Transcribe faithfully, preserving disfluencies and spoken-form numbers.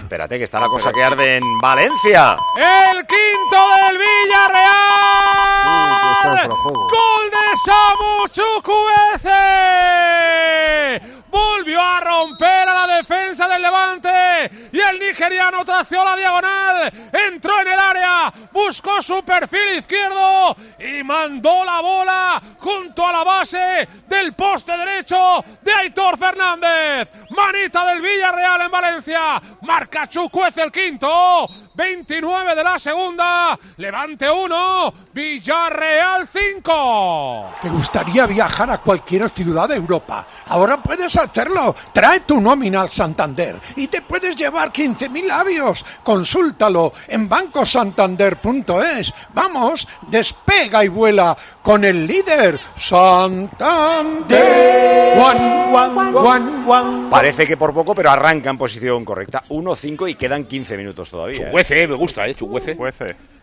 Espérate, que está la cosa que arde en Valencia. El quinto del Villarreal. Uh, Gol de Samu Chukwueze. Volvió a romper a la defensa del Levante y el nigeriano tració la diagonal, entró en el área, buscó su perfil izquierdo y mandó la bola junto a la base del poste derecho de Aitor Fernández. Manita del Villarreal en Valencia, marca Chukwueze el quinto, veintinueve de la segunda, Levante uno, Villarreal cinco. ¿Te gustaría viajar a cualquier ciudad de Europa? Ahora puedes hacerlo. Trae tu nómina al Santander y te puedes llevar quince mil avios. Consúltalo en banco santander punto es. Vamos, despega y vuela con el líder Santander. One, one, one, one. Parece que por poco, pero arranca en posición correcta. uno cinco y quedan quince minutos todavía. Chukwueze, ¿eh? Me gusta, ¿eh? Chukwueze. Chukwueze.